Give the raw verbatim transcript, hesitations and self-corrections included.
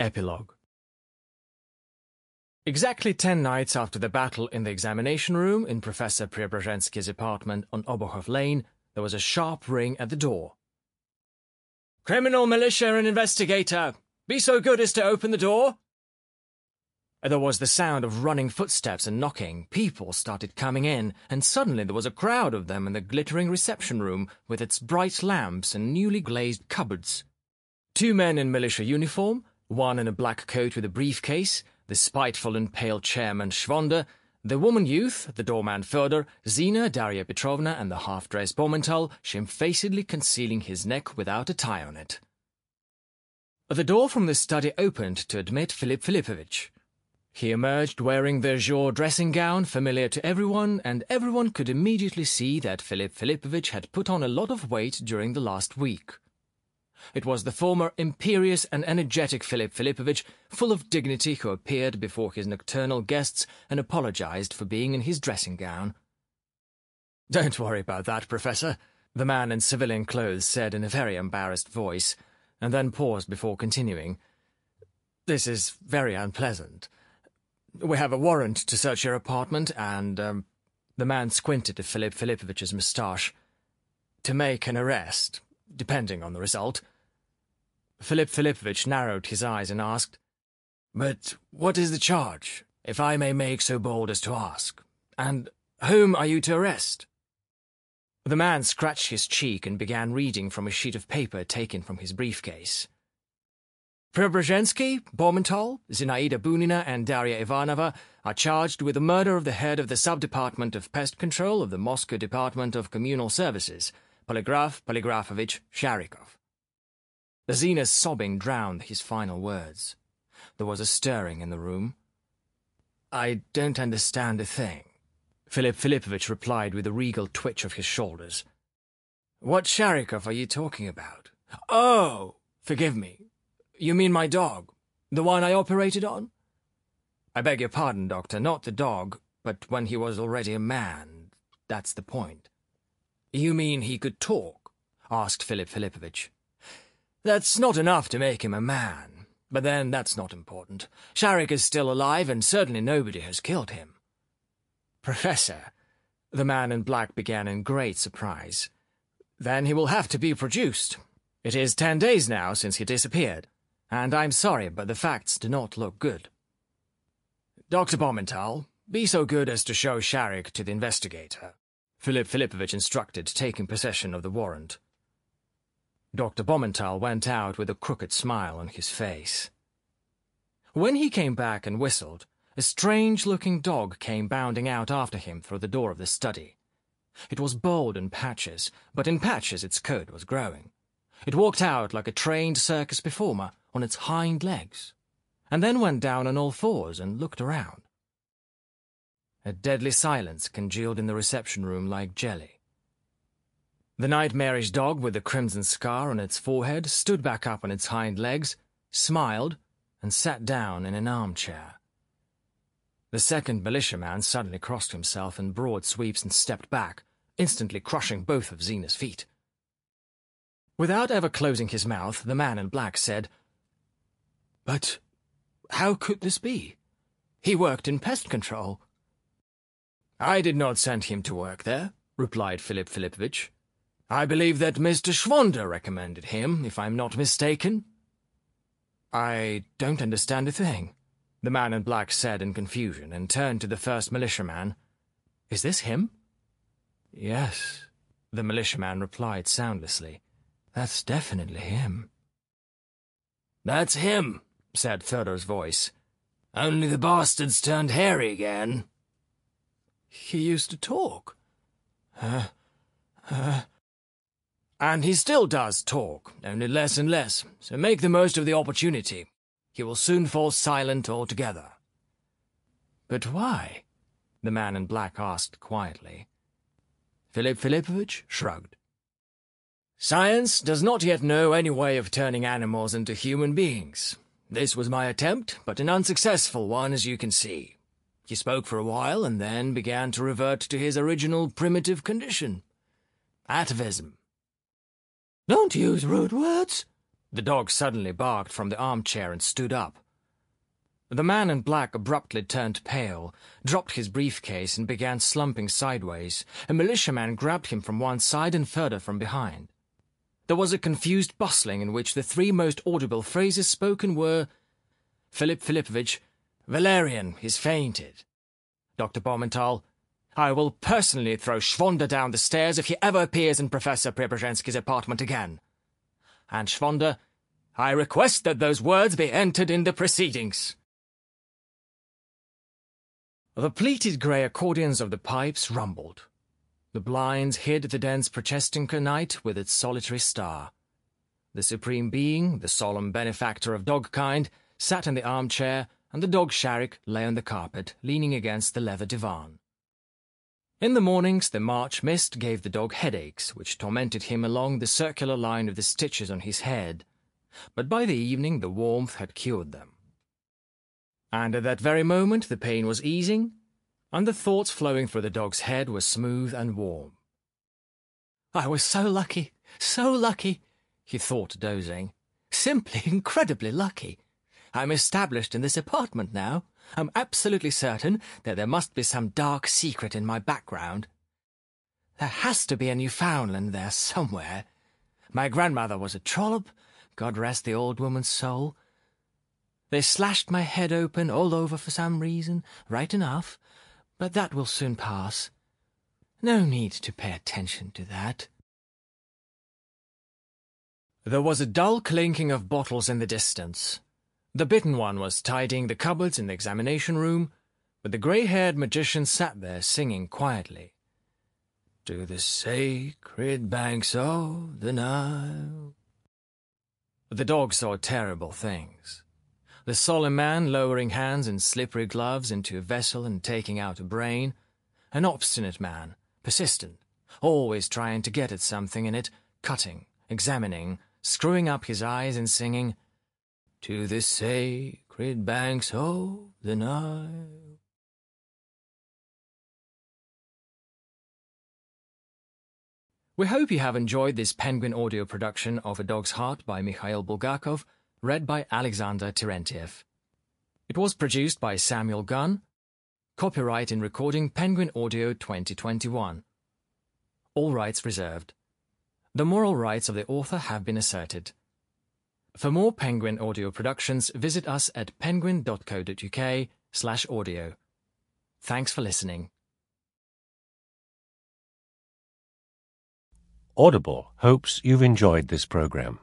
Epilogue. Exactly ten nights after the battle in the examination room in Professor Preobrazhensky's apartment on Obukhov Lane, there was a sharp ring at the door. "Criminal militia and investigator! Be so good as to open the door!" There was the sound of running footsteps and knocking. People started coming in, and suddenly there was a crowd of them in the glittering reception room with its bright lamps and newly glazed cupboards. Two men in militia uniform, one in a black coat with a briefcase, the spiteful and pale chairman Schwonder, the woman youth, the doorman Fyodor, Zina, Daria Petrovna, and the half-dressed Baumenthal, shamefacedly concealing his neck without a tie on it. The door from the study opened to admit Philip Philippovich. He emerged wearing the azure dressing gown familiar to everyone, and everyone could immediately see that Philip Philippovich had put on a lot of weight during the last week. It was the former imperious and energetic Philip Philippovich, full of dignity, who appeared before his nocturnal guests and apologized for being in his dressing gown. "Don't worry about that, Professor," the man in civilian clothes said in a very embarrassed voice, and then paused before continuing. "This is very unpleasant. We have a warrant to search your apartment, and, um, the man squinted at Philip Philippovich's moustache, to make an arrest, depending on the result." Philip Philippovich narrowed his eyes and asked, "But what is the charge, if I may make so bold as to ask? And whom are you to arrest?" The man scratched his cheek and began reading from a sheet of paper taken from his briefcase. "Preobrazhensky, Baumenthal, Zinaida Bunina, and Daria Ivanova are charged with the murder of the head of the Sub-Department of Pest Control of the Moscow Department of Communal Services, Polygraph Polygrafovich Sharikov." Zina's sobbing drowned his final words. There was a stirring in the room. "I don't understand a thing," Philip Philippovich replied with a regal twitch of his shoulders. "What Sharikov are you talking about? Oh, forgive me. You mean my dog, the one I operated on?" "I beg your pardon, Doctor, not the dog, but when he was already a man. That's the point." "You mean he could talk?" asked Philip Philippovich. "That's not enough to make him a man. But then that's not important. Sharik is still alive, and certainly nobody has killed him." "Professor," the man in black began in great surprise, "then he will have to be produced. It is ten days now since he disappeared, and I'm sorry, but the facts do not look good." "Doctor Baumenthal, be so good as to show Sharik to the investigator," Philip Philippovich instructed, taking possession of the warrant. Doctor Baumenthal went out with a crooked smile on his face. When he came back and whistled, a strange-looking dog came bounding out after him through the door of the study. It was bald in patches, but in patches its coat was growing. It walked out like a trained circus performer on its hind legs, and then went down on all fours and looked around. A deadly silence congealed in the reception room like jelly. The nightmarish dog with the crimson scar on its forehead stood back up on its hind legs, smiled, and sat down in an armchair. The second militiaman suddenly crossed himself in broad sweeps and stepped back, instantly crushing both of Zina's feet. Without ever closing his mouth, the man in black said, "But how could this be? He worked in pest control." "I did not send him to work there," replied Philip Philippovich. "I believe that Mister Schwonder recommended him, if I'm not mistaken." "I don't understand a thing," the man in black said in confusion, and turned to the first militiaman. "Is this him?" "Yes," the militiaman replied soundlessly. "That's definitely him." "That's him," said Fyodor's voice. "Only the bastard's turned hairy again." "He used to talk." Uh, uh... "And he still does talk, only less and less, so make the most of the opportunity. He will soon fall silent altogether." "But why?" the man in black asked quietly. Philip Philippovich shrugged. "Science does not yet know any way of turning animals into human beings. This was my attempt, but an unsuccessful one, as you can see. He spoke for a while, and then began to revert to his original primitive condition. Atavism." "Don't use rude words," The dog suddenly barked from the armchair and stood up. The man in black abruptly turned pale, dropped his briefcase and began slumping sideways. A militiaman grabbed him from one side and further from behind. There was a confused bustling in which the three most audible phrases spoken were, "Philip Filipovich, Valerian is fainted. Doctor Baumenthal, I will personally throw Schwonder down the stairs if he ever appears in Professor Preobrazhensky's apartment again. And Schwonder, I request that those words be entered in the proceedings." The pleated grey accordions of the pipes rumbled. The blinds hid the dense Procestinka night with its solitary star. The Supreme Being, the solemn benefactor of dogkind, sat in the armchair, and the dog Sharik lay on the carpet, leaning against the leather divan. In the mornings the March mist gave the dog headaches, which tormented him along the circular line of the stitches on his head, but by the evening the warmth had cured them. And at that very moment the pain was easing, and the thoughts flowing through the dog's head were smooth and warm. "I was so lucky, so lucky," he thought, dozing. "Simply incredibly lucky. I'm established in this apartment now. I'm absolutely certain that there must be some dark secret in my background. There has to be a Newfoundland there somewhere. My grandmother was a trollop, God rest the old woman's soul. They slashed my head open all over for some reason, right enough, but that will soon pass. No need to pay attention to that." There was a dull clinking of bottles in the distance. The bitten one was tidying the cupboards in the examination room, but the grey-haired magician sat there singing quietly. "To the sacred banks of the Nile." The dog saw terrible things. The solemn man lowering hands in slippery gloves into a vessel and taking out a brain. An obstinate man, persistent, always trying to get at something in it, cutting, examining, screwing up his eyes and singing, "To the sacred banks of the Nile." We hope you have enjoyed this Penguin audio production of A Dog's Heart by Mikhail Bulgakov, read by Alexander Terentiev. It was produced by Samuel Gunn. Copyright in recording Penguin Audio twenty twenty-one. All rights reserved. The moral rights of the author have been asserted. For more Penguin audio productions, visit us at penguin dot co dot uk slash audio. Thanks for listening. Audible hopes you've enjoyed this program.